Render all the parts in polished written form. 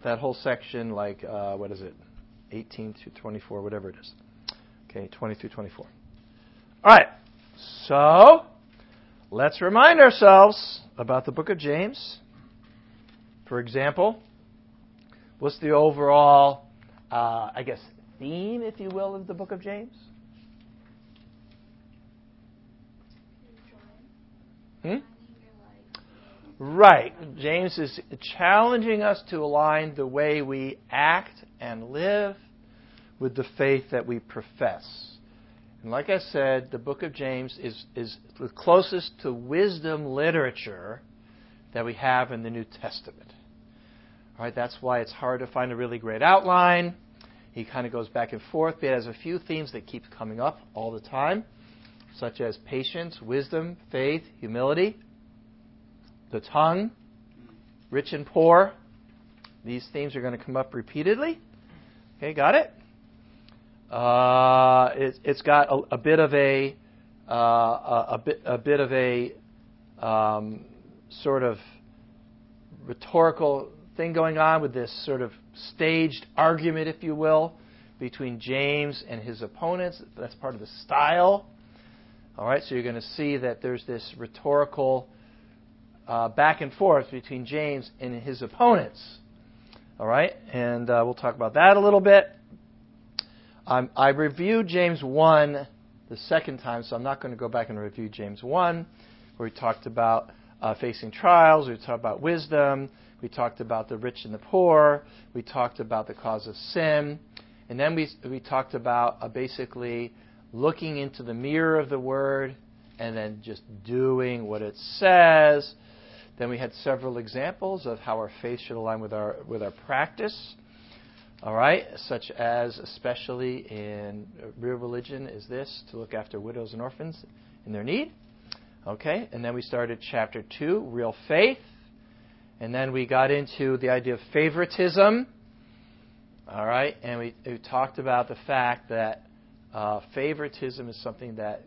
that whole section, like, what is it, 18 through 24, whatever it is. Okay, 20 through 24. All right, so let's remind ourselves about the book of James. For example, what's the overall, theme, if you will, of the book of James? Right. James is challenging us to align the way we act and live with the faith that we profess. And like I said, the book of James is the closest to wisdom literature that we have in the New Testament. All right, that's why it's hard to find a really great outline. He kind of goes back and forth. But it has a few themes that keep coming up all the time, such as patience, wisdom, faith, humility, the tongue, rich and poor. These themes are going to come up repeatedly. Okay, got it? It's got a bit of a sort of rhetorical thing going on with this sort of staged argument, if you will, between James and his opponents. That's part of the style. All right, so you're going to see that there's this rhetorical back and forth between James and his opponents. All right, and we'll talk about that a little bit. I reviewed James 1 the second time, so I'm not going to go back and review James 1, where we talked about facing trials, we talked about wisdom, we talked about the rich and the poor, we talked about the cause of sin, and then we talked about basically looking into the mirror of the Word and then just doing what it says. Then we had several examples of how our faith should align with our practice. All right, such as especially in real religion is this, to look after widows and orphans in their need. Okay, and then we started chapter 2, real faith. And then we got into the idea of favoritism. All right, and we talked about the fact that favoritism is something that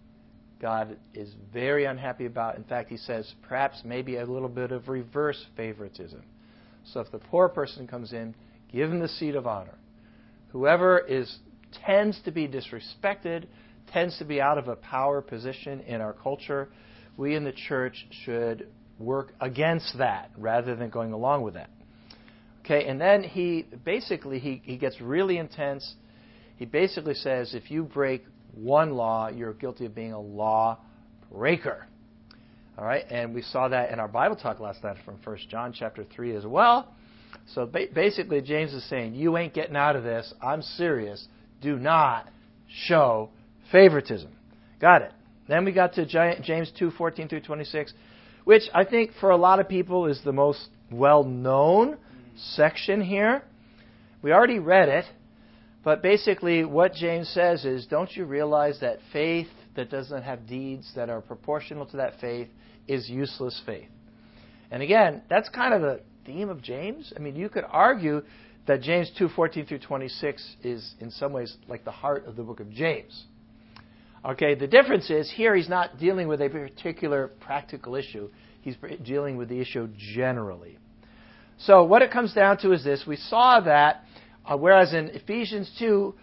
God is very unhappy about. In fact, he says perhaps maybe a little bit of reverse favoritism. So if the poor person comes in, give him the seat of honor. Whoever tends to be disrespected, tends to be out of a power position in our culture, we in the church should work against that rather than going along with that. Okay, and then he gets really intense. He basically says if you break one law, you're guilty of being a law breaker. All right, and we saw that in our Bible talk last night from 1 John chapter 3 as well. So basically, James is saying, you ain't getting out of this. I'm serious. Do not show favoritism. Got it. Then we got to James 2:14 through 26, which I think for a lot of people is the most well-known section here. We already read it, but basically what James says is, don't you realize that faith that doesn't have deeds that are proportional to that faith is useless faith? And again, that's kind of the theme of James. I mean, you could argue that James 2:14 through 26 is in some ways like the heart of the book of James. Okay, the difference is here he's not dealing with a particular practical issue. He's dealing with the issue generally. So what it comes down to is this. We saw that whereas in Ephesians 2,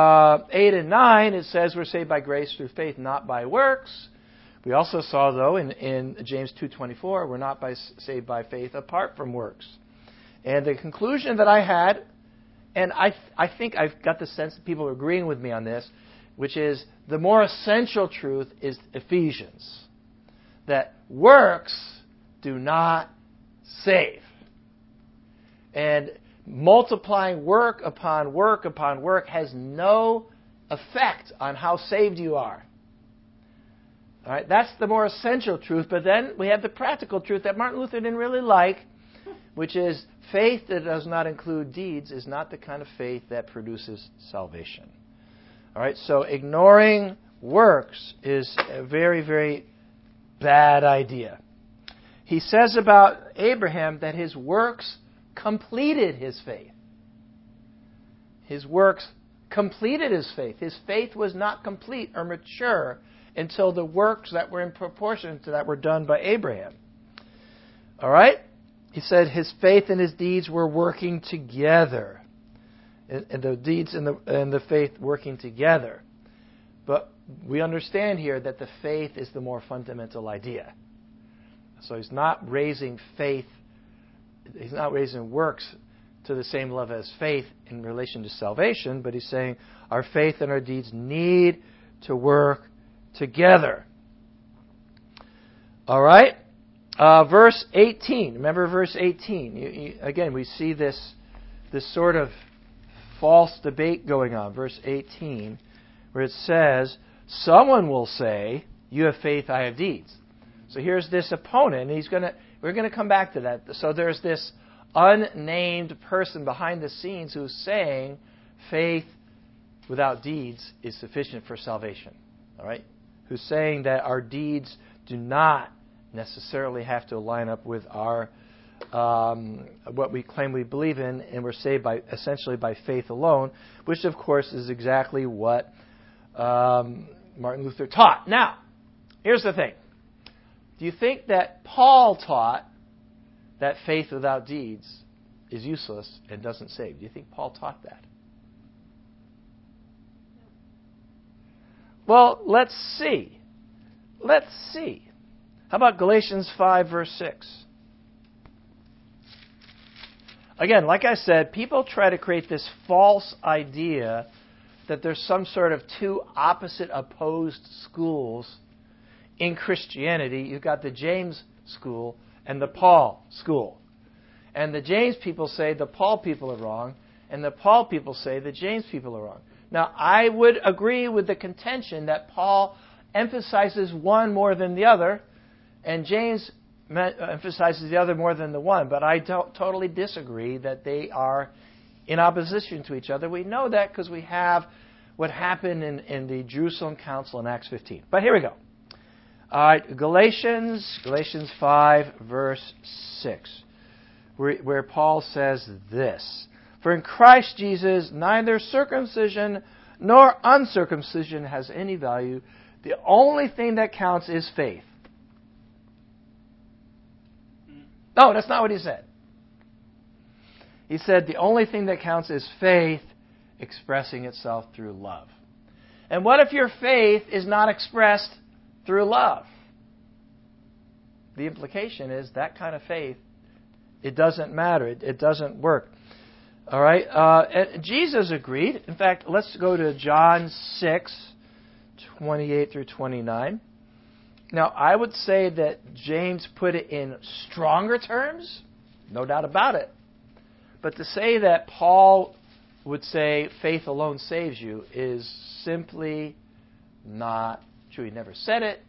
8 and 9, it says we're saved by grace through faith, not by works. We also saw, though, in James 2:24, we're not saved by faith apart from works. And the conclusion that I had, and I think I've got the sense that people are agreeing with me on this, which is the more essential truth is Ephesians. That works do not save. And multiplying work upon work upon work has no effect on how saved you are. All right, that's the more essential truth. But then we have the practical truth that Martin Luther didn't really like, which is faith that does not include deeds is not the kind of faith that produces salvation. All right, so ignoring works is a very, very bad idea. He says about Abraham that his works completed his faith. His works completed his faith. His faith was not complete or mature until the works that were in proportion to that were done by Abraham. All right? he said his faith and his deeds were working together. And the deeds and the faith working together. But we understand here that the faith is the more fundamental idea. So he's not raising faith, he's not raising works to the same level as faith in relation to salvation, but he's saying our faith and our deeds need to work together. All right? Verse 18. Remember verse 18. Again, we see this sort of false debate going on. Verse 18, where it says, someone will say, you have faith, I have deeds. So here's this opponent, and we're going to come back to that. So there's this unnamed person behind the scenes who's saying faith without deeds is sufficient for salvation. All right? Who's saying that our deeds do not necessarily have to line up with our what we claim we believe in, and we're saved essentially by faith alone, which of course is exactly what Martin Luther taught. Now, here's the thing. Do you think that Paul taught that faith without deeds is useless and doesn't save? Do you think Paul taught that? Well, let's see. How about Galatians 5, verse 6? Again, like I said, people try to create this false idea that there's some sort of two opposite, opposed schools in Christianity. You've got the James school and the Paul school. And the James people say the Paul people are wrong, and the Paul people say the James people are wrong. Now, I would agree with the contention that Paul emphasizes one more than the other, and James emphasizes the other more than the one. But I don't totally disagree that they are in opposition to each other. We know that because we have what happened in the Jerusalem Council in Acts 15. But here we go. All right, Galatians 5, verse 6, where Paul says this: For in Christ Jesus neither circumcision nor uncircumcision has any value. The only thing that counts is faith. No, that's not what he said. He said the only thing that counts is faith expressing itself through love. And what if your faith is not expressed through love? The implication is that kind of faith, it doesn't matter. It doesn't work. All right? And Jesus agreed. In fact, let's go to John 6, 28 through 29. Now, I would say that James put it in stronger terms, no doubt about it. But to say that Paul would say faith alone saves you is simply not true. He never said it.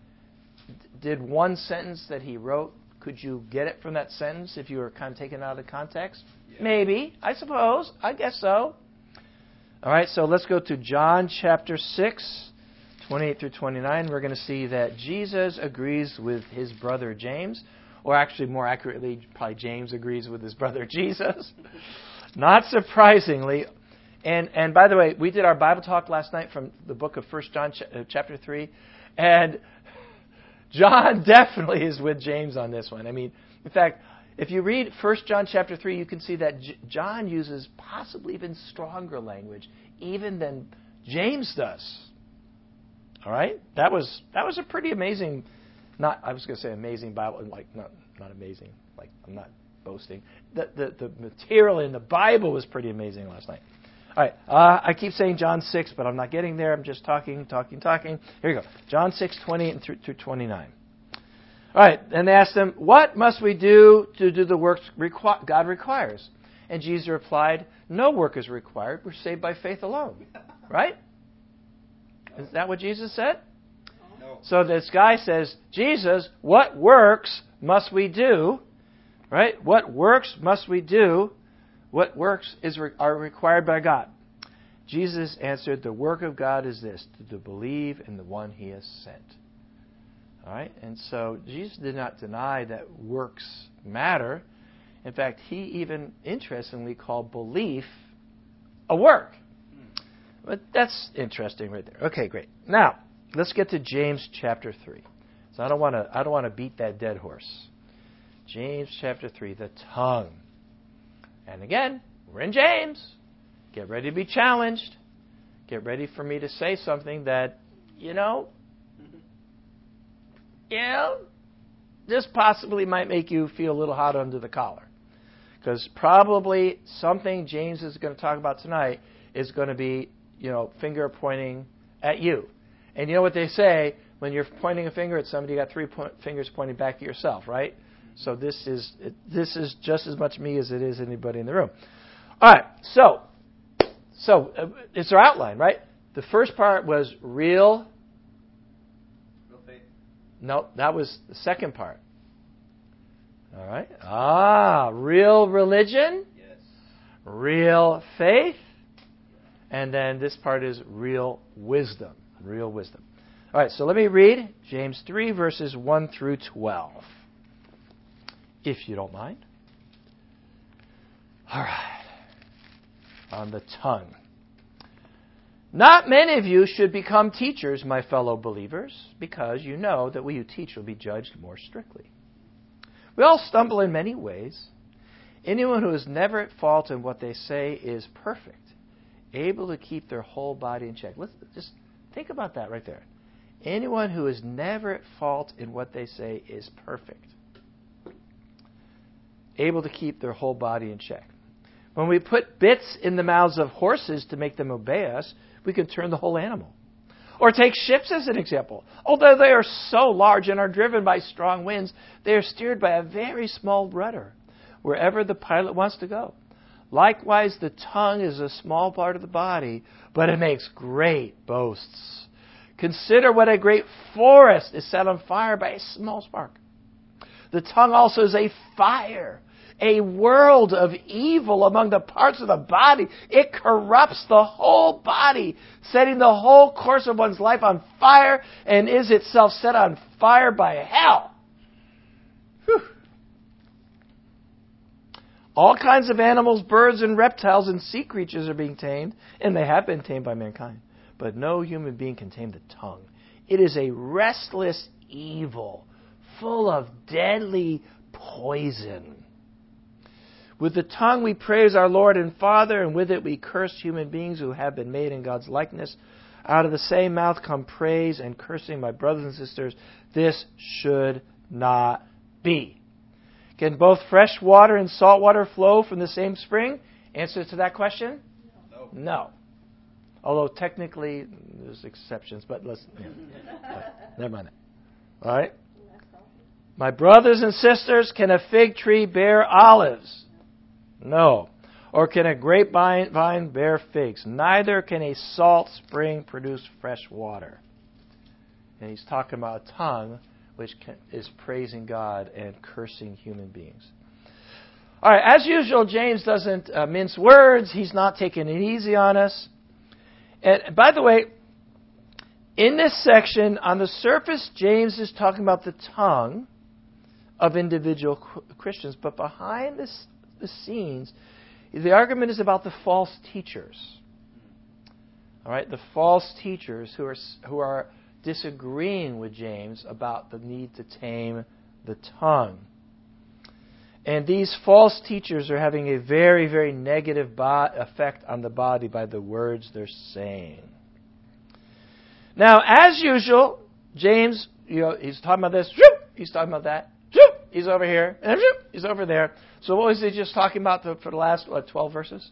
Did one sentence that he wrote, could you get it from that sentence if you were kind of taken out of the context? Yeah. Maybe, I suppose. I guess so. All right, so let's go to John chapter 6, 28 through 29. We're going to see that Jesus agrees with his brother James, or actually more accurately, probably James agrees with his brother Jesus. Not surprisingly. And by the way, we did our Bible talk last night from the book of 1 John chapter 3, and John definitely is with James on this one. I mean, in fact, if you read 1 John chapter 3, you can see that John uses possibly even stronger language even than James does. All right? That was a pretty amazing, I was going to say amazing Bible, like not amazing, like I'm not boasting. The material in the Bible was pretty amazing last night. All right, I keep saying John 6, but I'm not getting there. I'm just talking. Here we go. John 6, 28 through 29. All right, and they asked him, what must we do to do the works God requires? And Jesus replied, no work is required. We're saved by faith alone. Right? Is that what Jesus said? No. So this guy says, Jesus, what works must we do? Right? What works must we do? What works are required by God? Jesus answered, the work of God is this, to believe in the one he has sent. All right? And so Jesus did not deny that works matter. In fact, he even interestingly called belief a work. But that's interesting right there. Okay, great. Now, let's get to James chapter 3. So I don't want to beat that dead horse. James chapter 3, the tongue. And again, we're in James. Get ready to be challenged. Get ready for me to say something that, this possibly might make you feel a little hot under the collar. Because probably something James is going to talk about tonight is going to be, finger pointing at you. And you know what they say, when you're pointing a finger at somebody, you got three fingers pointing back at yourself, right? So this is just as much me as it is anybody in the room. All right, so it's our outline, right? The first part was real faith. No, that was the second part. All right. Real religion. Yes. Real faith. And then this part is real wisdom. Real wisdom. All right, so let me read James 3, verses 1 through 12. If you don't mind. All right. On the tongue. Not many of you should become teachers, my fellow believers, because you know that we who teach will be judged more strictly. We all stumble in many ways. Anyone who is never at fault in what they say is perfect, able to keep their whole body in check. Let's just think about that right there. Anyone who is never at fault in what they say is perfect, able to keep their whole body in check. When we put bits in the mouths of horses to make them obey us, we can turn the whole animal. Or take ships as an example. Although they are so large and are driven by strong winds, they are steered by a very small rudder, wherever the pilot wants to go. Likewise, the tongue is a small part of the body, but it makes great boasts. Consider what a great forest is set on fire by a small spark. The tongue also is a fire, a world of evil among the parts of the body. It corrupts the whole body, setting the whole course of one's life on fire, and is itself set on fire by hell. Whew. All kinds of animals, birds, and reptiles and sea creatures are being tamed, and they have been tamed by mankind. But no human being can tame the tongue. It is a restless evil, full of deadly poison. With the tongue we praise our Lord and Father, and with it we curse human beings who have been made in God's likeness. Out of the same mouth come praise and cursing, my brothers and sisters. This should not be. Can both fresh water and salt water flow from the same spring? Answer to that question? No. Although technically there's exceptions, but listen. Never mind that. All right? My brothers and sisters, can a fig tree bear olives? No. Or can a grapevine bear figs? Neither can a salt spring produce fresh water. And he's talking about a tongue which is praising God and cursing human beings. All right, as usual, James doesn't mince words. He's not taking it easy on us. And by the way, in this section, on the surface, James is talking about the tongue of individual Christians. But behind the scenes, the argument is about the false teachers. All right, the false teachers who are disagreeing with James about the need to tame the tongue. And these false teachers are having a very, very negative effect on the body by the words they're saying. Now, as usual, James, he's talking about this, he's talking about that, he's over here, and he's over there. So what was he just talking about for the last, 12 verses?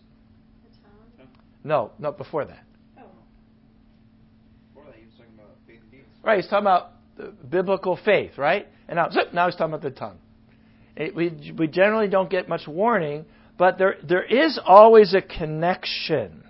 No, before that. Before that, he was talking about faith and deeds. Right, he's talking about biblical faith, right? And now he's talking about the tongue. We generally don't get much warning, but there is always a connection.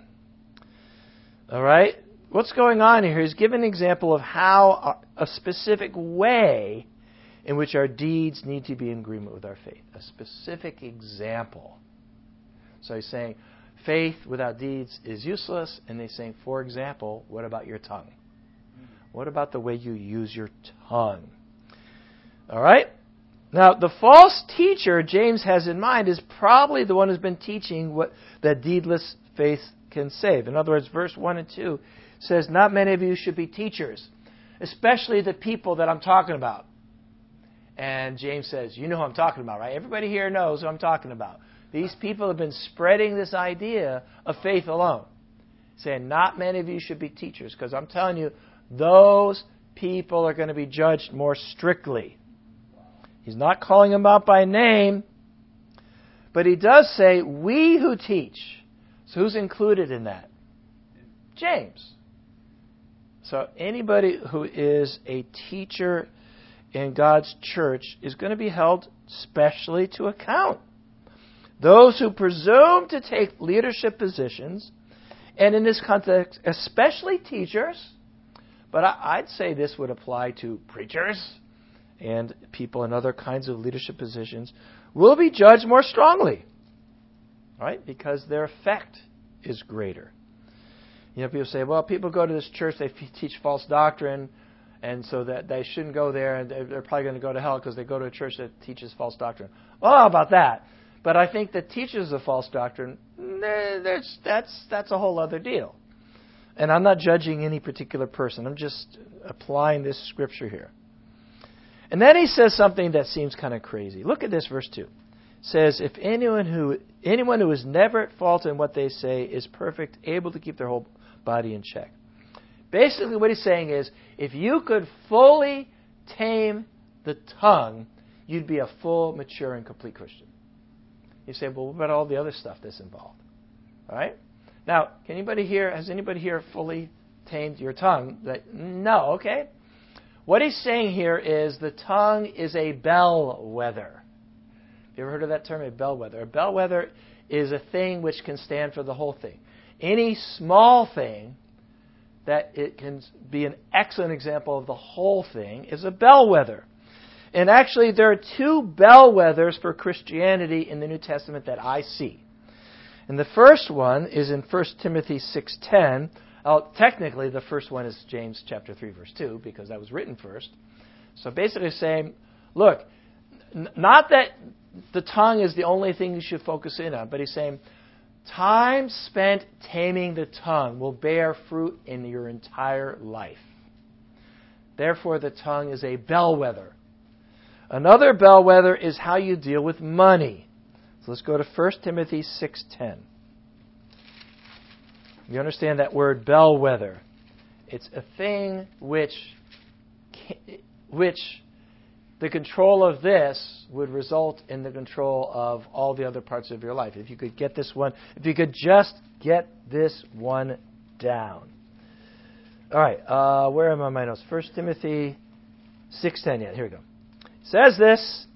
All right? What's going on here? He's given an example of how a specific way in which our deeds need to be in agreement with our faith. A specific example. So he's saying faith without deeds is useless, and he's saying, for example, what about your tongue? What about the way you use your tongue? All right? Now, the false teacher James has in mind is probably the one who's been teaching that deedless faith can save. In other words, verse 1 and 2 says, not many of you should be teachers, especially the people that I'm talking about. And James says, you know who I'm talking about, right? Everybody here knows who I'm talking about. These people have been spreading this idea of faith alone, saying not many of you should be teachers, because I'm telling you, those people are going to be judged more strictly. He's not calling them out by name, but he does say, we who teach. So who's included in that? James. So anybody who is a teacher in God's church is going to be held specially to account. Those who presume to take leadership positions, and in this context, especially teachers, but I'd say this would apply to preachers and people in other kinds of leadership positions, will be judged more strongly, right? Because their effect is greater. You know, people say, well, people go to this church, they teach false doctrine, and so that they shouldn't go there, and they're probably going to go to hell because they go to a church that teaches false doctrine. Well, how about that? But I think that teachers of false doctrine, that's a whole other deal. And I'm not judging any particular person. I'm just applying this scripture here. And then he says something that seems kind of crazy. Look at this, verse 2. It says, if anyone who is never at fault in what they say is perfect, able to keep their whole body in check. Basically what he's saying is, if you could fully tame the tongue, you'd be a full, mature, and complete Christian. You say, well, what about all the other stuff that's involved? All right? Now, has anybody here fully tamed your tongue? No, okay? What he's saying here is the tongue is a bellwether. Have you ever heard of that term, a bellwether? A bellwether is a thing which can stand for the whole thing. Any small thing that it can be an excellent example of the whole thing is a bellwether. And actually, there are two bellwethers for Christianity in the New Testament that I see. And the first one is in 1 Timothy 6:10. Technically, the first one is James chapter 3, verse 2, because that was written first. So basically saying, look, not that the tongue is the only thing you should focus in on, but he's saying, time spent taming the tongue will bear fruit in your entire life. Therefore, the tongue is a bellwether. Another bellwether is how you deal with money. So let's go to 1 Timothy 6:10. You understand that word bellwether. It's a thing which the control of this would result in the control of all the other parts of your life. If you could get this one, if you could just get this one down. All right, where am I in my notes? 1 Timothy 6:10. Yeah, here we go. It says this,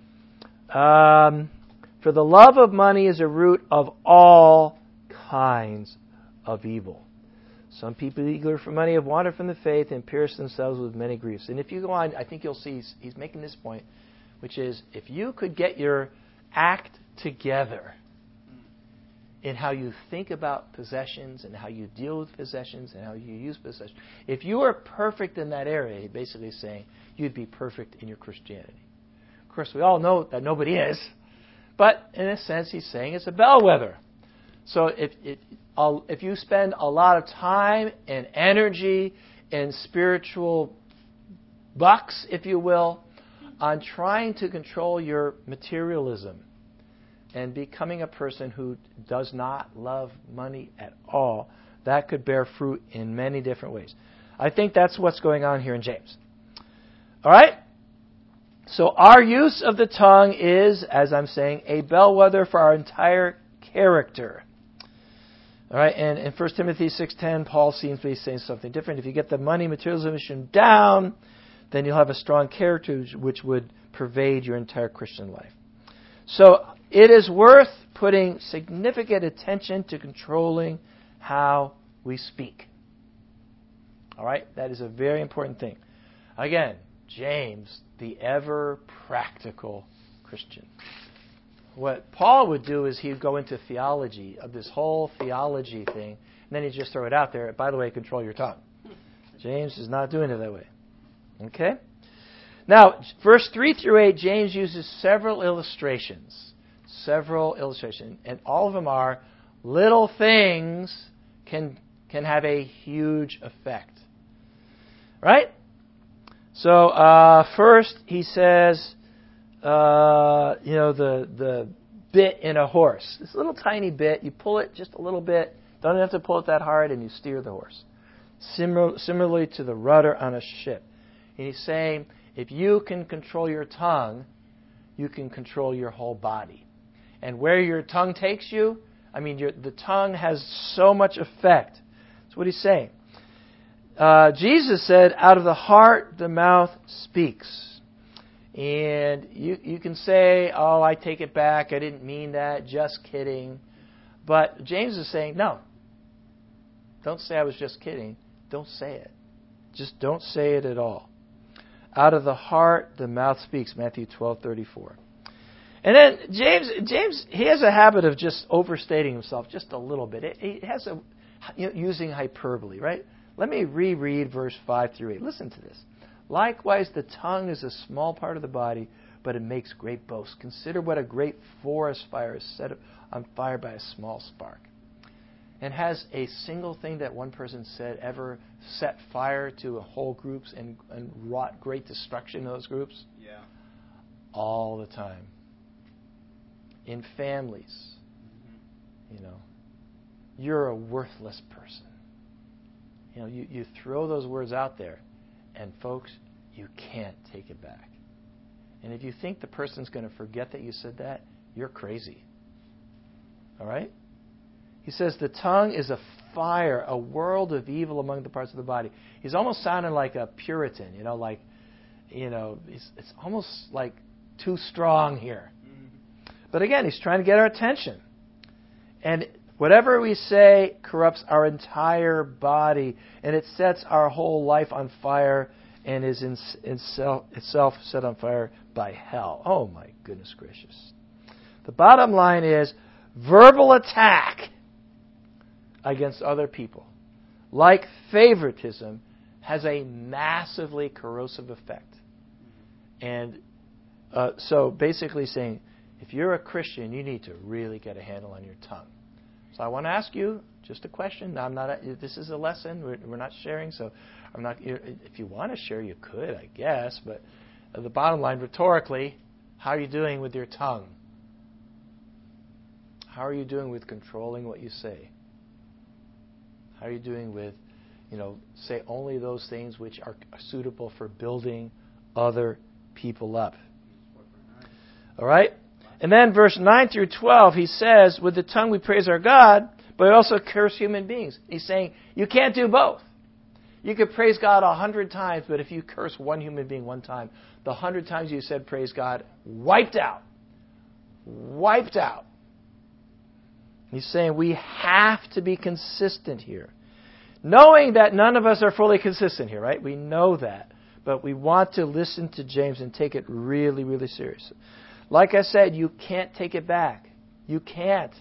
for the love of money is a root of all kinds of evil. Some people eager for money have wandered from the faith and pierced themselves with many griefs. And if you go on, I think you'll see he's making this point, which is if you could get your act together in how you think about possessions and how you deal with possessions and how you use possessions, if you are perfect in that area, he's basically saying you'd be perfect in your Christianity. Of course, we all know that nobody is, but in a sense, he's saying it's a bellwether. So if you spend a lot of time and energy and spiritual bucks, if you will, on trying to control your materialism and becoming a person who does not love money at all, that could bear fruit in many different ways. I think that's what's going on here in James. All right? So our use of the tongue is, as I'm saying, a bellwether for our entire character. All right, and in 1 Timothy 6:10, Paul seems to be saying something different. If you get the money materialism down, then you'll have a strong character which would pervade your entire Christian life. So it is worth putting significant attention to controlling how we speak. All right, that is a very important thing. Again, James, the ever practical Christian. What Paul would do is he'd go into theology, of this whole theology thing, and then he'd just throw it out there. By the way, control your tongue. James is not doing it that way. Okay? Now, verse 3 through 8, James uses several illustrations. And all of them are little things can have a huge effect. Right? So, first he says, the bit in a horse. This little tiny bit, you pull it just a little bit. Don't have to pull it that hard, and you steer the horse. Similarly to the rudder on a ship. And he's saying, if you can control your tongue, you can control your whole body. And where your tongue takes you, the tongue has so much effect. That's what he's saying. Jesus said, out of the heart, the mouth speaks. And you can say, oh, I take it back. I didn't mean that. Just kidding. But James is saying, no. Don't say I was just kidding. Don't say it. Just don't say it at all. Out of the heart, the mouth speaks. Matthew 12:34. And then James, he has a habit of just overstating himself just a little bit. He has using hyperbole, right? Let me reread verse 5 through 8. Listen to this. Likewise, the tongue is a small part of the body, but it makes great boasts. Consider what a great forest fire is set on fire by a small spark. And has a single thing that one person said ever set fire to whole groups and wrought great destruction in those groups? Yeah. All the time. In families. Mm-hmm. You're a worthless person. You throw those words out there, and folks, you can't take it back. And if you think the person's going to forget that you said that, you're crazy. All right? He says the tongue is a fire, a world of evil among the parts of the body. He's almost sounding like a Puritan, it's almost like too strong here. But again, he's trying to get our attention. And whatever we say corrupts our entire body, and it sets our whole life on fire and is itself set on fire by hell. Oh my goodness gracious. The bottom line is verbal attack against other people, like favoritism, has a massively corrosive effect. And so basically saying, if you're a Christian, you need to really get a handle on your tongue. So I want to ask you just a question. Now, this is a lesson. We're not sharing, so I'm not. If you want to share, you could, I guess. But the bottom line, rhetorically, how are you doing with your tongue? How are you doing with controlling what you say? How are you doing with, say only those things which are suitable for building other people up? All right? And then verse 9 through 12, he says, with the tongue we praise our God, but we also curse human beings. He's saying, you can't do both. You could praise God 100 times, but if you curse one human being one time, the 100 times you said praise God, wiped out. Wiped out. He's saying we have to be consistent here. Knowing that none of us are fully consistent here, right? We know that. But we want to listen to James and take it really, really seriously. Like I said, you can't take it back. You can't.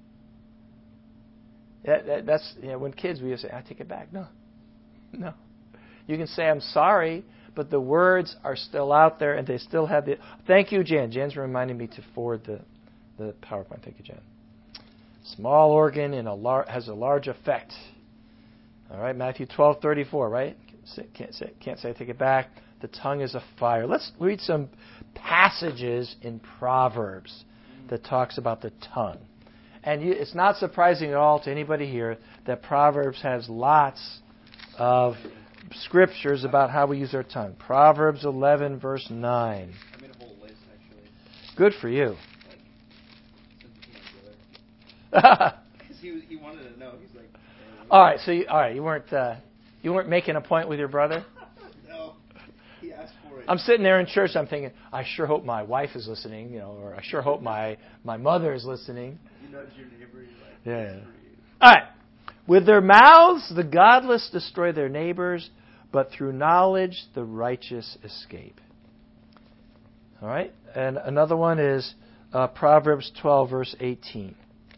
That's when kids, we say, I take it back. No. You can say, I'm sorry, but the words are still out there and they still have the... Thank you, Jan. Jan's reminding me to forward the PowerPoint. Thank you, Jan. Small organ has a large effect. All right, Matthew 12:34, right? Can't say I take it back. The tongue is a fire. Let's read some passages in Proverbs that talks about the tongue. And it's not surprising at all to anybody here that Proverbs has lots of scriptures about how we use our tongue. Proverbs 11, verse 9. I made a whole list, actually. Good for you. Because he wanted to know. He's like... All right, you weren't making a point with your brother? No, he asked for it. I'm sitting there in church, I'm thinking, I sure hope my wife is listening, or I sure hope my mother is listening. You nudge your neighbor, you're like, yeah. All right. With their mouths, the godless destroy their neighbors, but through knowledge, the righteous escape. All right? And another one is Proverbs 12, verse 18.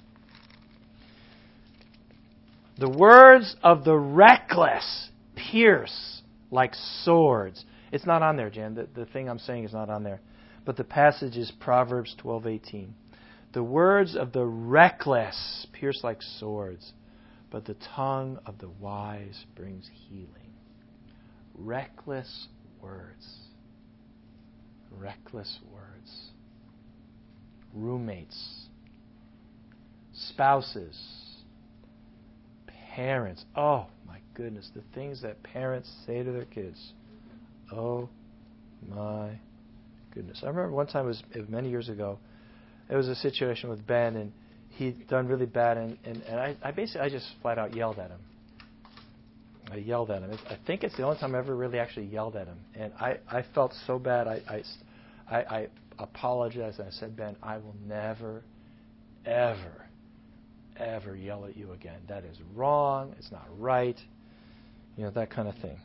The words of the reckless pierce like swords. It's not on there, Jan. The thing I'm saying is not on there. But the passage is Proverbs 12:18. The words of the reckless pierce like swords, but the tongue of the wise brings healing. Reckless words. Reckless words. roommates, spouses, parents. Oh, my goodness, the things that parents say to their kids. Oh, my goodness. I remember one time, it was many years ago, it was a situation with Ben, and he'd done really bad, and I just flat out yelled at him. I yelled at him. I think it's the only time I ever really actually yelled at him. And I felt so bad. I apologized, and I said, Ben, I will never, ever, ever yell at you again. That is wrong. It's not right. That kind of thing.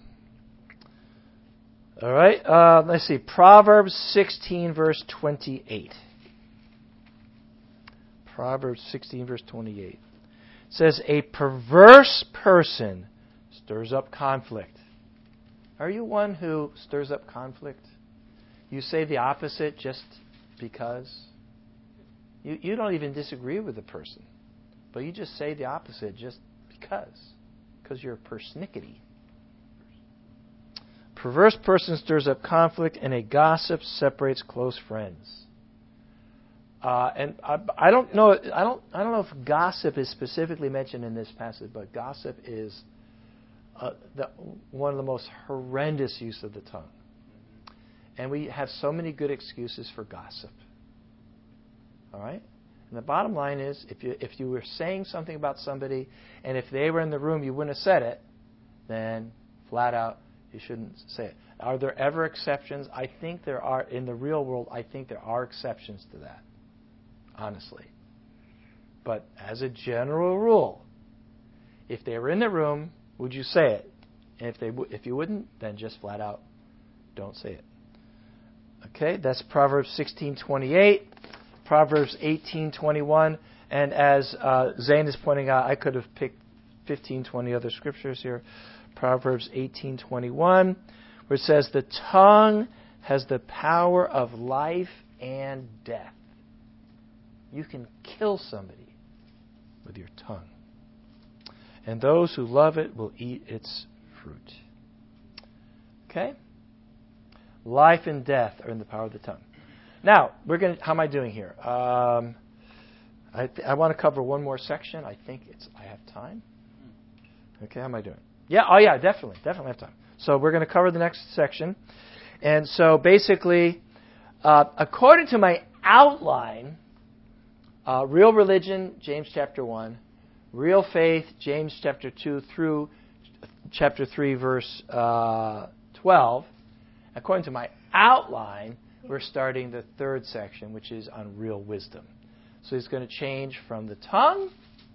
All right. Let's see. Proverbs 16, verse 28. Proverbs 16, verse 28. It says, a perverse person stirs up conflict. Are you one who stirs up conflict? You say the opposite just because? You don't even disagree with the person, but you just say the opposite just because you're persnickety. Perverse person stirs up conflict, and a gossip separates close friends. And I don't know. I don't know if gossip is specifically mentioned in this passage, but gossip is one of the most horrendous use of the tongue. And we have so many good excuses for gossip. All right? And the bottom line is, if you were saying something about somebody, and if they were in the room, you wouldn't have said it, then flat out, you shouldn't say it. Are there ever exceptions? I think there are. In the real world, I think there are exceptions to that, honestly. But as a general rule, if they were in the room, would you say it? And if you wouldn't, then just flat out don't say it. Okay, that's Proverbs 16:28, Proverbs 18:21, and as Zane is pointing out, I could have picked 15, 20 other scriptures here. Proverbs 18:21, where it says, the tongue has the power of life and death. You can kill somebody with your tongue. And those who love it will eat its fruit. Okay? Life and death are in the power of the tongue. Now, how am I doing here? I want to cover one more section. I have time. Okay, how am I doing? Yeah, definitely have time. So we're going to cover the next section. And so basically, according to my outline, real religion, James chapter 1, real faith, James chapter 2 through chapter 3, verse 12. According to my outline, we're starting the third section, which is on real wisdom. So he's going to change from the tongue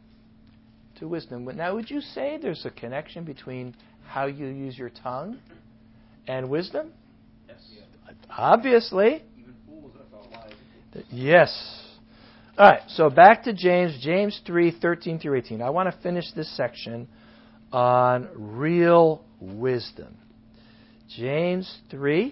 to wisdom. Now, would you say there's a connection between how you use your tongue and wisdom? Yes. Obviously. Even fools are thought wise. Yes. All right, so back to James 3:13 through 18. I want to finish this section on real wisdom. James 3.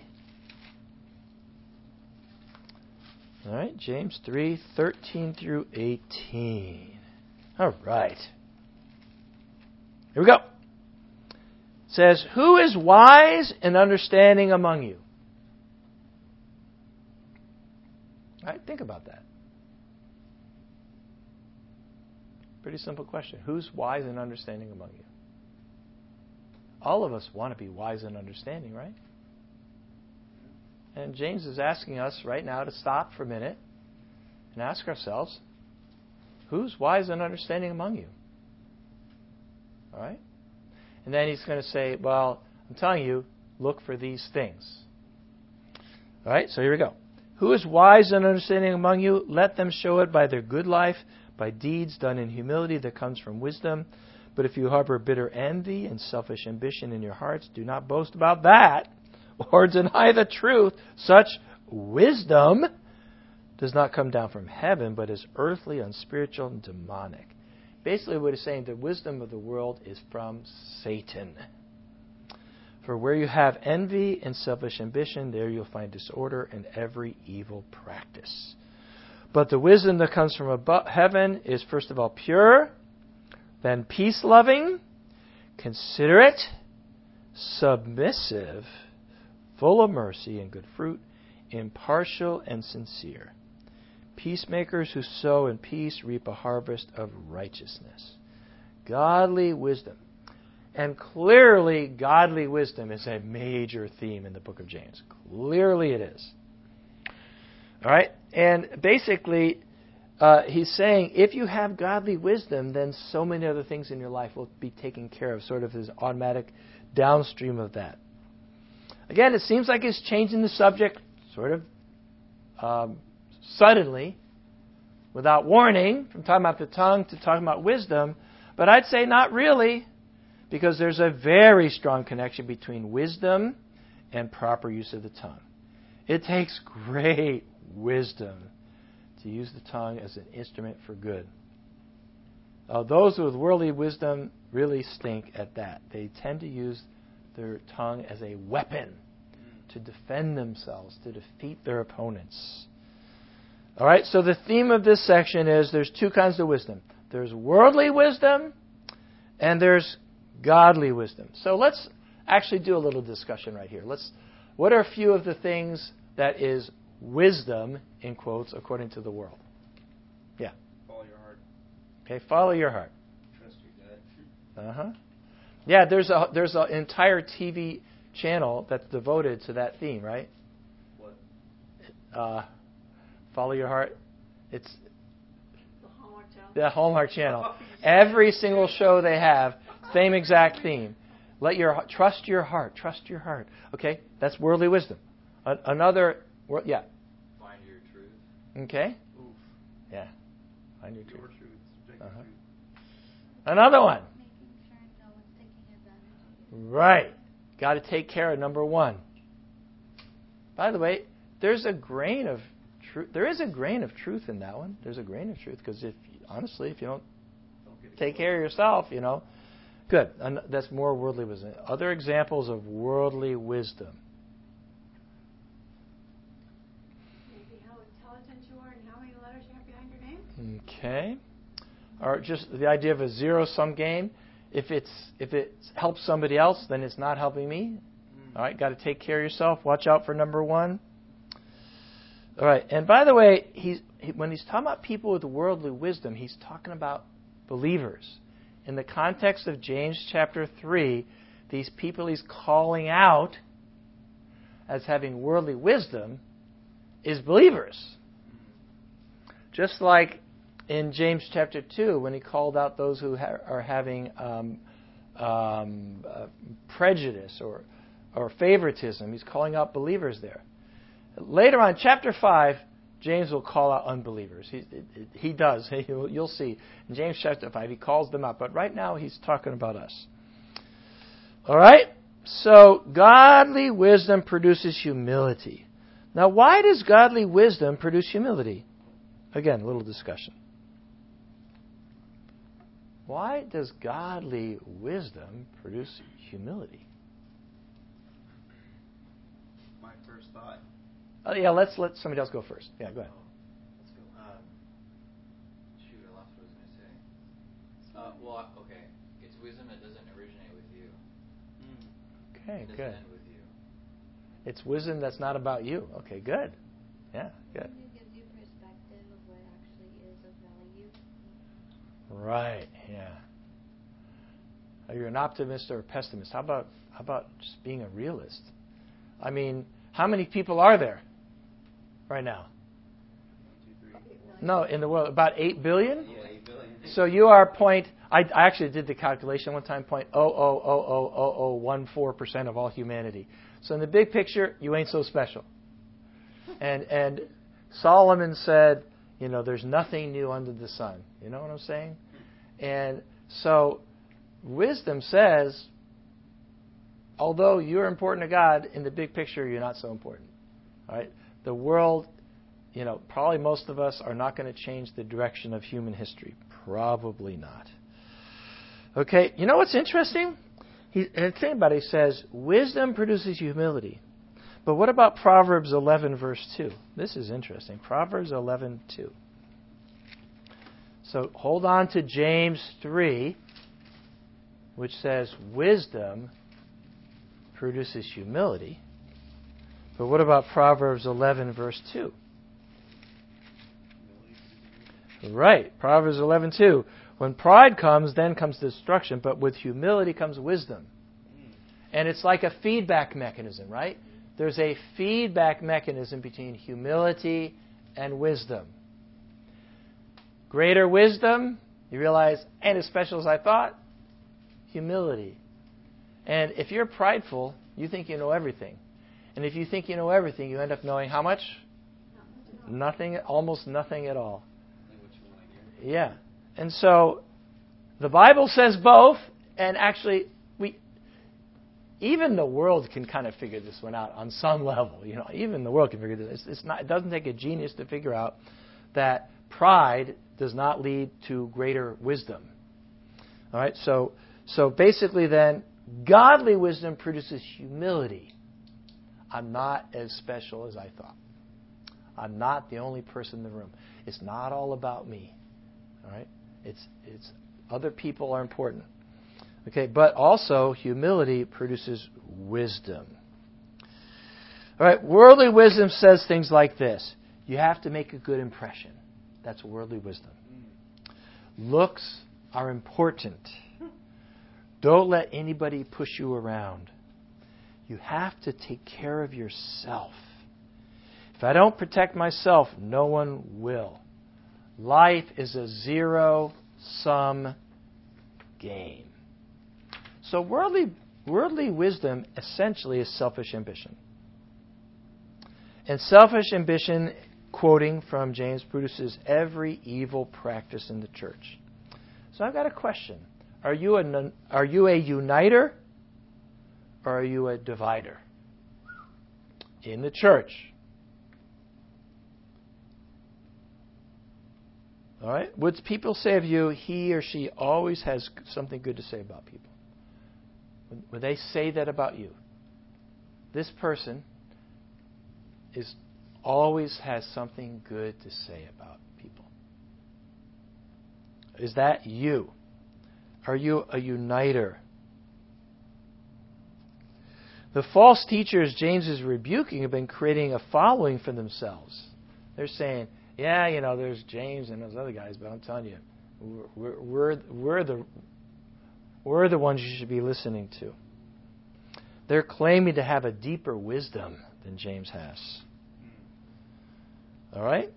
All right, James 3:13 through 18. All right. Here we go. It says, who is wise and understanding among you? All right, think about that. Pretty simple question. Who's wise and understanding among you? All of us want to be wise and understanding, right? And James is asking us right now to stop for a minute and ask ourselves, who's wise and understanding among you? All right? And then he's going to say, well, I'm telling you, look for these things. All right, so here we go. Who is wise and understanding among you? Let them show it by their good life, by deeds done in humility that comes from wisdom. But if you harbor bitter envy and selfish ambition in your hearts, do not boast about that or deny the truth. Such wisdom does not come down from heaven, but is earthly, unspiritual, and demonic. Basically what he's saying, the wisdom of the world is from Satan. For where you have envy and selfish ambition, there you'll find disorder and every evil practice. But the wisdom that comes from above heaven is first of all pure, then peace-loving, considerate, submissive, full of mercy and good fruit, impartial and sincere. Peacemakers who sow in peace reap a harvest of righteousness. Godly wisdom. And clearly, godly wisdom is a major theme in the book of James. Clearly it is. All right? And basically, he's saying if you have godly wisdom, then so many other things in your life will be taken care of, sort of as automatic downstream of that. Again, it seems like he's changing the subject sort of suddenly, without warning, from talking about the tongue to talking about wisdom. But I'd say not really, because there's a very strong connection between wisdom and proper use of the tongue. It takes great wisdom to use the tongue as an instrument for good. Those with worldly wisdom really stink at that. They tend to use their tongue as a weapon to defend themselves, to defeat their opponents. All right, so the theme of this section is there's two kinds of wisdom. There's worldly wisdom and there's godly wisdom. So let's actually do a little discussion right here. What are a few of the things that is wisdom, in quotes, according to the world? Yeah. Follow your heart. Okay, follow your heart. Trust your gut. Uh-huh. Yeah, there's an entire TV channel that's devoted to that theme, right? What? Follow your heart. It's The Hallmark Channel. the Hallmark Channel. Every single show they have, same exact theme. Trust your heart. Trust your heart. Okay, that's worldly wisdom. Another, yeah. Find your truth. Okay. Oof. Yeah. Find your truth. Your truth. Subjective truth. Another one. Making sure no one's taking advantage of you. Right. Got to take care of number one. By the way, there's a grain of truth. There is a grain of truth in that one. There's a grain of truth because if you don't take care of yourself, good. And that's more worldly wisdom. Other examples of worldly wisdom. Maybe how intelligent you are and how many letters you have behind your name. Okay. Or just the idea of a zero-sum game. If it helps somebody else, then it's not helping me. All right, got to take care of yourself. Watch out for number one. All right, and by the way, when he's talking about people with worldly wisdom, he's talking about believers. In the context of James chapter 3, these people he's calling out as having worldly wisdom is believers. Just like in James chapter 2, when he called out those who are having prejudice or favoritism, he's calling out believers there. Later on, chapter 5, James will call out unbelievers. He does. You'll see. In James chapter 5, he calls them out. But right now, he's talking about us. All right? So, godly wisdom produces humility. Now, why does godly wisdom produce humility? Again, a little discussion. Why does godly wisdom produce humility? My first thought. Oh, yeah, let's let somebody else go first. Yeah, go ahead. Let's go. Shoot, I lost what I was going to say. Okay. It's wisdom that doesn't originate with you. Okay, It doesn't good. end with you. It's wisdom that's not about you. Okay, good. Yeah, good. It gives you perspective of what actually is of value. Right, yeah. Are you an optimist or a pessimist? How about just being a realist? I mean, how many people are there right now? 1, 2, 3. No, in the world, about 8 billion? Yeah, 8 billion. So you are I actually did the calculation one time, 0.0000014% of all humanity. So in the big picture, you ain't so special. And Solomon said, there's nothing new under the sun. You know what I'm saying? And so wisdom says, although you're important to God, in the big picture, you're not so important. All right? The world, probably most of us are not going to change the direction of human history. Probably not. Okay, you know what's interesting? Think about it. He says, wisdom produces humility. But what about Proverbs 11, verse 2? This is interesting. Proverbs 11:2. So hold on to James 3, which says wisdom produces humility. But what about Proverbs 11, verse 2? Right. Proverbs 11:2. When pride comes, then comes destruction, but with humility comes wisdom. And it's like a feedback mechanism, right? There's a feedback mechanism between humility and wisdom. Greater wisdom, you realize, ain't as special as I thought. Humility. And if you're prideful, you think you know everything. And if you think you know everything, you end up knowing how much? Nothing, almost nothing at all. Yeah. And so the Bible says both, and actually even the world can kind of figure this one out on some level. Even the world can figure this. It doesn't take a genius to figure out that pride does not lead to greater wisdom. All right. So basically, then, godly wisdom produces humility. I'm not as special as I thought. I'm not the only person in the room. It's not all about me. All right. It's other people are important. Okay, but also humility produces wisdom. All right, worldly wisdom says things like this. You have to make a good impression. That's worldly wisdom. Looks are important. Don't let anybody push you around. You have to take care of yourself. If I don't protect myself, no one will. Life is a zero-sum game. So worldly wisdom essentially is selfish ambition. And selfish ambition, quoting from James, produces every evil practice in the church. So I've got a question. Are you a uniter or are you a divider in the church? All right? Would people say of you, he or she always has something good to say about people? Would they say that about you? This person always has something good to say about people. Is that you? Are you a uniter? The false teachers James is rebuking have been creating a following for themselves. They're saying, yeah, there's James and those other guys, but I'm telling you, we're the ones you should be listening to. They're claiming to have a deeper wisdom than James has. All right?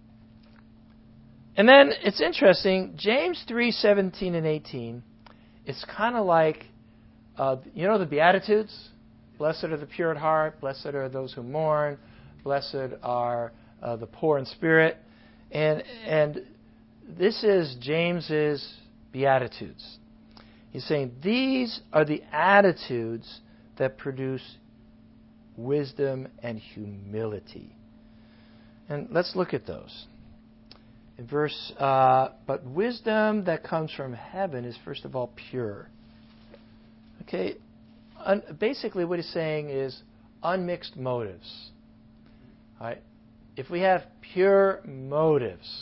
And then it's interesting, James 3:17 and 18, it's kind of like, the Beatitudes? Blessed are the pure at heart, blessed are those who mourn, blessed are the poor in spirit. And this is James's Beatitudes. He's saying these are the attitudes that produce wisdom and humility. And let's look at those. In verse, but wisdom that comes from heaven is first of all pure. Okay, basically what he's saying is unmixed motives. All right, if we have pure motives,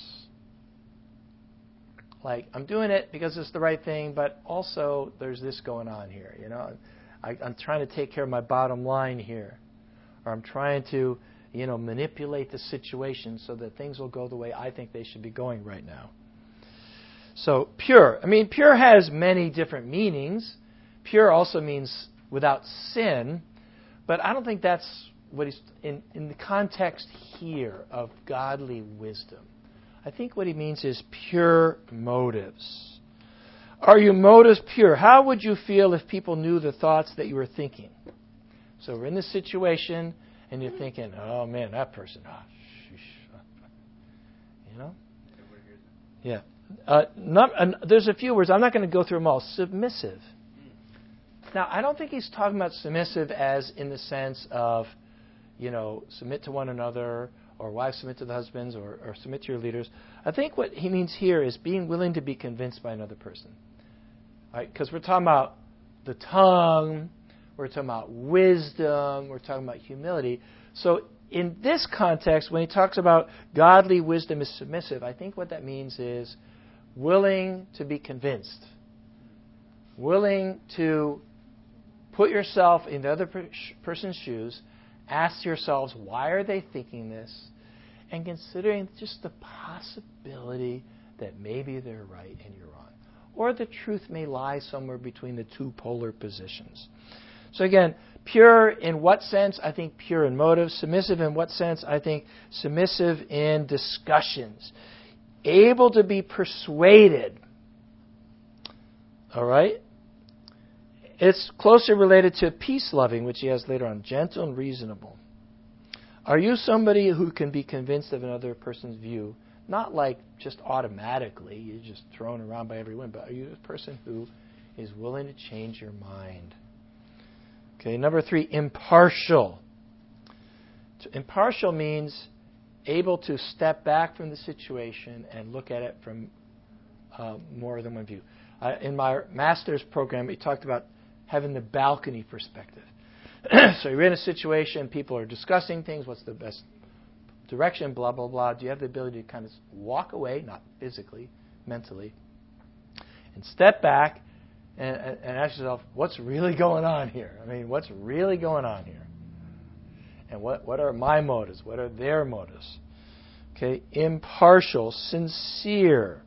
like I'm doing it because it's the right thing, but also there's this going on here. I'm trying to take care of my bottom line here, or I'm trying to manipulate the situation so that things will go the way I think they should be going right now. So pure. Pure has many different meanings. Pure also means without sin, but I don't think that's what he's in the context here of godly wisdom. I think what he means is pure motives. Are your motives pure? How would you feel if people knew the thoughts that you were thinking? So we're in this situation, and you're thinking, oh man, that person, Yeah. There's a few words. I'm not going to go through them all. Submissive. Now, I don't think he's talking about submissive as in the sense of, submit to one another, or wives submit to the husbands, or submit to your leaders. I think what he means here is being willing to be convinced by another person. Right? Because we're talking about the tongue, we're talking about wisdom, we're talking about humility. So in this context, when he talks about godly wisdom is submissive, I think what that means is willing to be convinced. Willing to put yourself in the other person's shoes, ask yourselves, why are they thinking this? and considering just the possibility that maybe they're right and you're wrong. Or the truth may lie somewhere between the two polar positions. So again, pure in what sense? I think pure in motive. Submissive in what sense? I think submissive in discussions. Able to be persuaded. All right? It's closely related to peace-loving, which he has later on. Gentle and reasonable. Are you somebody who can be convinced of another person's view? Not like just automatically, you're just thrown around by everyone, but are you a person who is willing to change your mind? Okay, number 3, impartial. Impartial means able to step back from the situation and look at it from more than one view. In my master's program, we talked about having the balcony perspective. So you're in a situation, people are discussing things, what's the best direction, blah, blah, blah. Do you have the ability to kind of walk away, not physically, mentally, and step back and ask yourself, what's really going on here? I mean, what's really going on here? And what are my motives? What are their motives? Okay, impartial, sincere.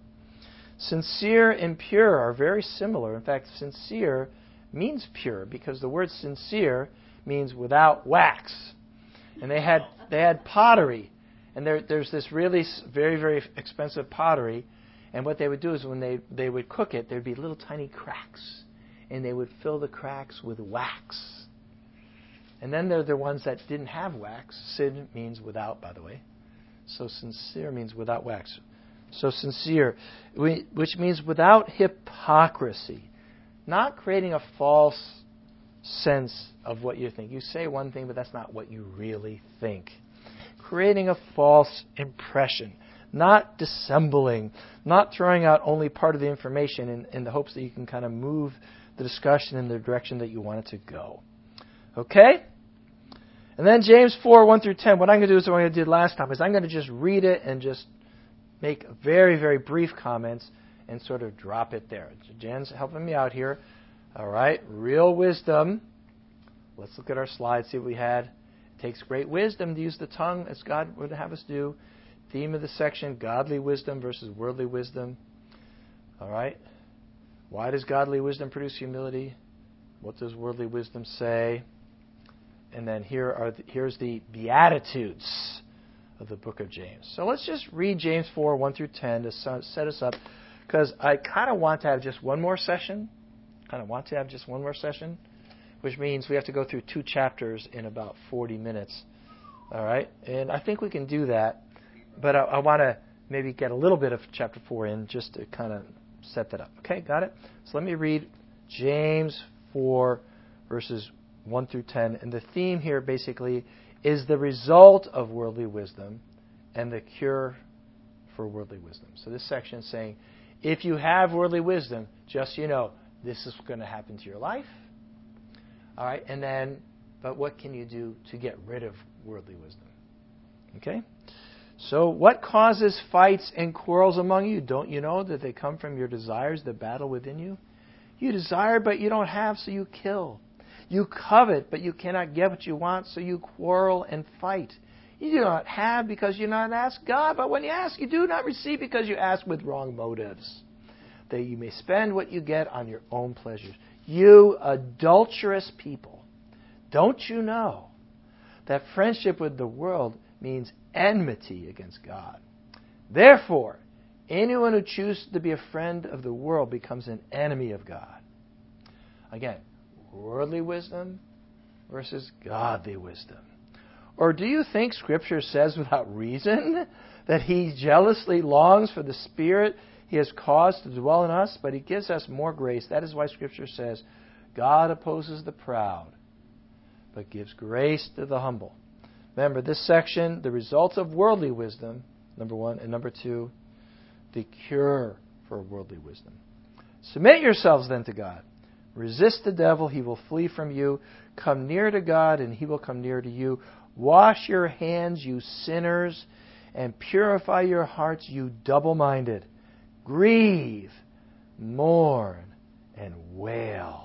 Sincere and pure are very similar. In fact, sincere means pure because the word sincere means without wax. And they had pottery, and there's this really very, very expensive pottery, and what they would do is when they would cook it, there'd be little tiny cracks, and they would fill the cracks with wax. And then there are the ones that didn't have wax. Sin means without, by the way. So sincere means without wax. So sincere, which means without hypocrisy. Not creating a false sense of what you think. You say one thing, but that's not what you really think. Creating a false impression. Not dissembling. Not throwing out only part of the information in the hopes that you can kind of move the discussion in the direction that you want it to go. Okay? And then James 4, 1 through 10. What I'm going to do is what I did last time, is I'm going to just read it and just make very, very brief comments and sort of drop it there. Jan's helping me out here. All right, real wisdom. Let's look at our slides, see what we had. It takes great wisdom to use the tongue as God would have us do. Theme of the section, godly wisdom versus worldly wisdom. All right. Why does godly wisdom produce humility? What does worldly wisdom say? And then here's the Beatitudes of the book of James. So let's just read James 4, 1 through 10 to set us up, because I kind of want to have just one more session. Which means we have to go through 2 chapters in about 40 minutes. All right? And I think we can do that. But I want to maybe get a little bit of chapter 4 in just to kind of set that up. Okay, got it? So let me read James 4, verses 1 through 10. And the theme here basically is the result of worldly wisdom and the cure for worldly wisdom. So this section is saying, if you have worldly wisdom, just so you know, this is going to happen to your life. All right, and then, but what can you do to get rid of worldly wisdom? Okay? So what causes fights and quarrels among you? Don't you know that they come from your desires that battle within you? You desire, but you don't have, so you kill. You covet, but you cannot get what you want, so you quarrel and fight. You do not have because you do not ask God, but when you ask, you do not receive because you ask with wrong motives, that you may spend what you get on your own pleasures. You adulterous people, don't you know that friendship with the world means enmity against God? Therefore, anyone who chooses to be a friend of the world becomes an enemy of God. Again, worldly wisdom versus godly wisdom. Or do you think Scripture says without reason that He jealously longs for the Spirit He has caused to dwell in us, but He gives us more grace? That is why Scripture says, God opposes the proud, but gives grace to the humble. Remember, this section, the results of worldly wisdom, number 1, and number 2, the cure for worldly wisdom. Submit yourselves then to God. Resist the devil, he will flee from you. Come near to God, and He will come near to you. Wash your hands, you sinners, and purify your hearts, you double-minded. Grieve, mourn, and wail.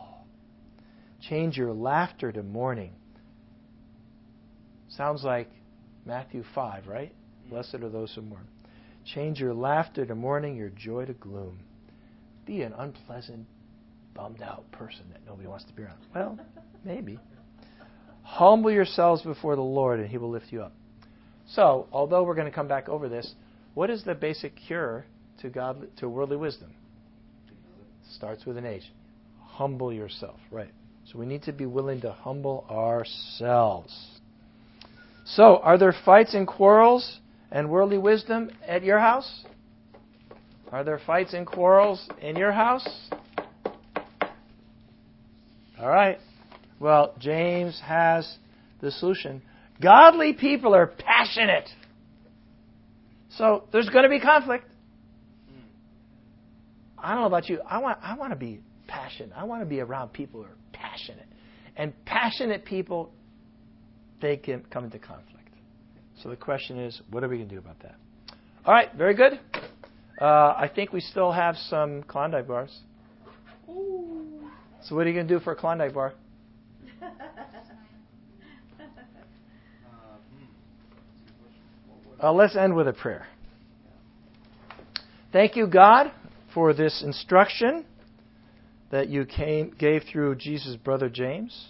Change your laughter to mourning. Sounds like Matthew 5, right? Blessed are those who mourn. Change your laughter to mourning, your joy to gloom. Be an unpleasant, bummed out person that nobody wants to be around. Well, maybe. Humble yourselves before the Lord, and He will lift you up. So, although we're going to come back over this, what is the basic cure to worldly wisdom? Starts with an H. Humble yourself, right? So we need to be willing to humble ourselves. So, are there fights and quarrels and worldly wisdom at your house? Are there fights and quarrels in your house? All right. Well, James has the solution. Godly people are passionate. So there's going to be conflict. I don't know about you. I want to be passionate. I want to be around people who are passionate. And passionate people, they can come into conflict. So the question is, what are we going to do about that? All right, very good. I think we still have some Klondike bars. So what are you going to do for a Klondike bar? Let's end with a prayer. Thank you, God, for this instruction that you gave through Jesus' brother James.